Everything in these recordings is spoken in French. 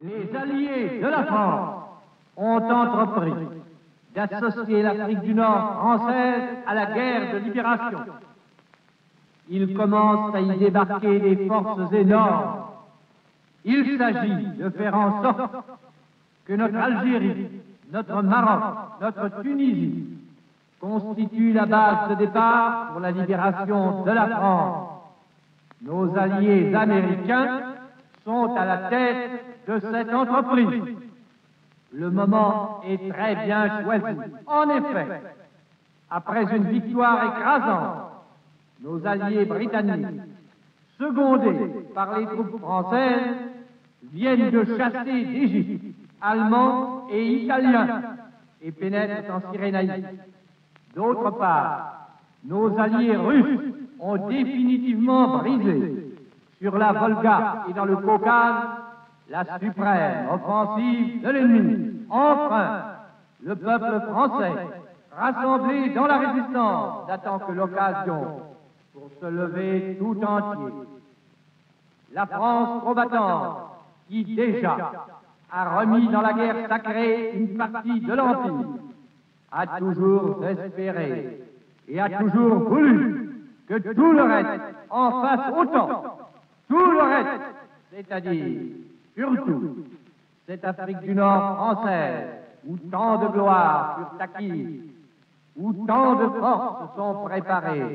Les alliés de la France ont entrepris d'associer l'Afrique du Nord française à la guerre de libération. Ils commencent à y débarquer des forces énormes. Il s'agit de faire en sorte que notre Algérie, notre Maroc, notre Tunisie constituent la base de départ pour la libération de la France. Nos alliés américains sont à la tête de cette entreprise. Le moment est très bien choisi. En effet, après une victoire écrasante, nos alliés britanniques, secondés par les troupes françaises, viennent de chasser d'Égypte Allemands et Italiens et pénètrent en Cyrénaïque. D'autre part, nos alliés russes ont définitivement brisé sur la Volga et dans le Caucase la suprême offensive de l'ennemi. Enfin, le peuple français, rassemblé dans la résistance, n'attend que l'occasion pour se lever tout entier. La France combattante, qui déjà a remis dans la guerre sacrée une partie de l'Empire, a toujours espéré et a toujours voulu que tout le reste en fasse autant. Tout le reste, c'est-à-dire, surtout, cette Afrique du Nord française, où tant de gloires furent acquises, où tant de forces sont préparées.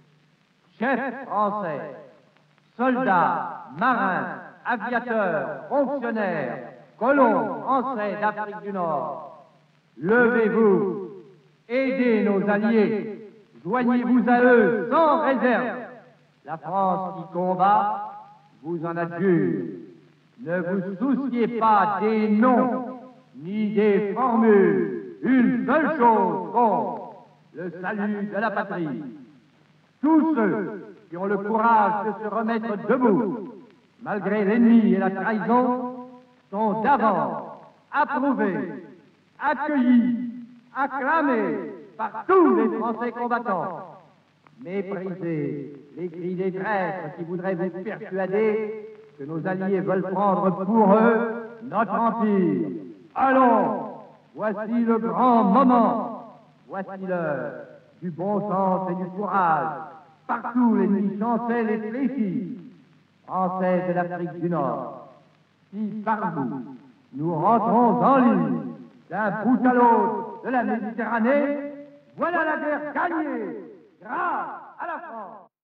Chefs français, soldats, marins, aviateurs, fonctionnaires, colons français d'Afrique du Nord, levez-vous, aidez nos alliés, joignez-vous à eux sans réserve. La France qui combat vous en adjure. Ne vous souciez pas des noms ni des formules. Une seule chose compte, le salut de la patrie. Tous ceux qui ont le courage de se remettre debout, malgré l'ennemi et la trahison, sont d'avance approuvés, accueillis, acclamés par tous les Français combattants. Méprisez les cris des traîtres qui voudraient vous persuader que nos alliés veulent prendre pour eux notre empire. Allons, voici le grand moment, voici l'heure du bon sens et du courage. Partout l'ennemi chancelle et fléchit. Français de l'Afrique du Nord, si par vous, nous rentrons en ligne d'un bout à l'autre de la Méditerranée, voilà la guerre gagnée grâce à la France.